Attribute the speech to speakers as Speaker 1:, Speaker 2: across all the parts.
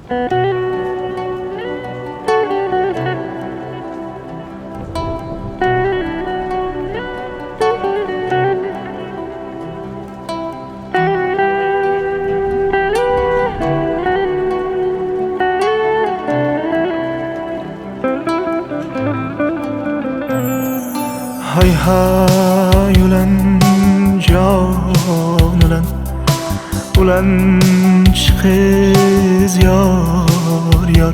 Speaker 1: Hay hay ulan can ulan chiqiz yor yor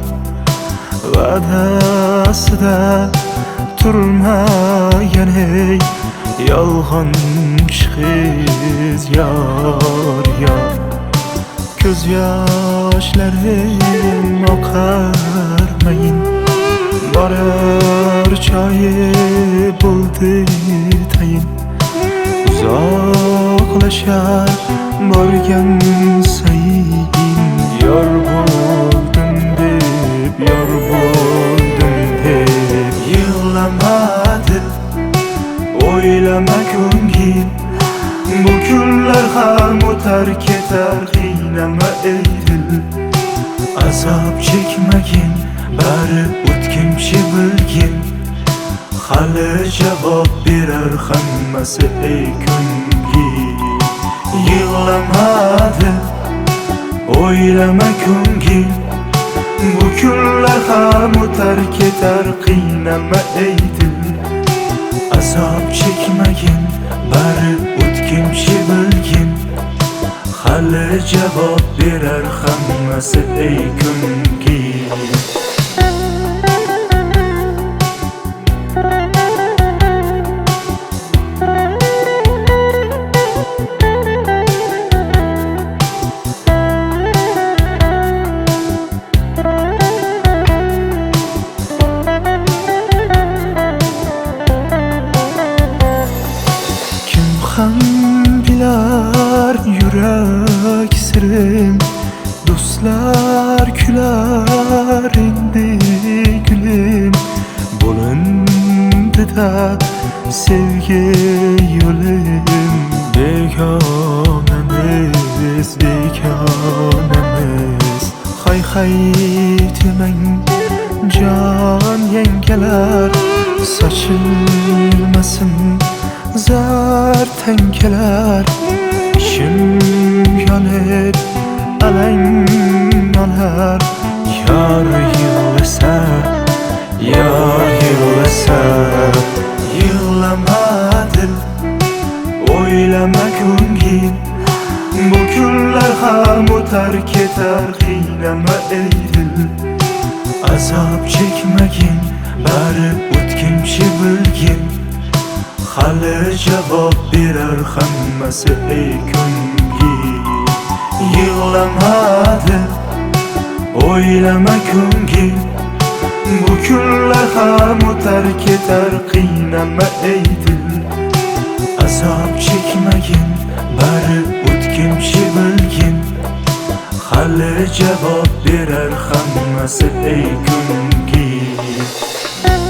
Speaker 1: va'dasida turmagan ey yolg'on chiqiz yor yor ko'z yoshlarim oqarmayin borar choyi bo'ldi tayin uzoqlashar borgan sayin yor bo'ldim deb yig'lamadi o'ylama ko'ngil bu kunlar ham o'tar ketar qiynama ey dil azob chekmagin bari o'tkinchi bilgin hali javob berar hammasi ey ko'ngil yig'lamadi o'ylama ko'ngil bu kunlar ham o'tar ketar qiynama ey dil azob chekmagin bari o'tkinchi bilgin hali javob berar hammasi ey ko'ngil ham bilar yurak sirim do'stlar kular endi gulim bo'lindi-da sevgi yo'lim begonamiz hay hay demang jon yangalar sochilmasin zar tankalar ishim yonib alang yonar yor yig'lasa yig'lama dil o'ylama ko'ngil bu kunlar ham o'tar ketar qiynama ey dil azob chekmagin bari o'tkinchi bilgin hali javob berar hammasi ey ko'ngil yig'lamadi o'ylama ko'ngil bu kunlar ham o'tar ketar qiynama ey dil azob chekmagin bari o'tkinchi bilgin hali javob berar hammasi ey ko'ngil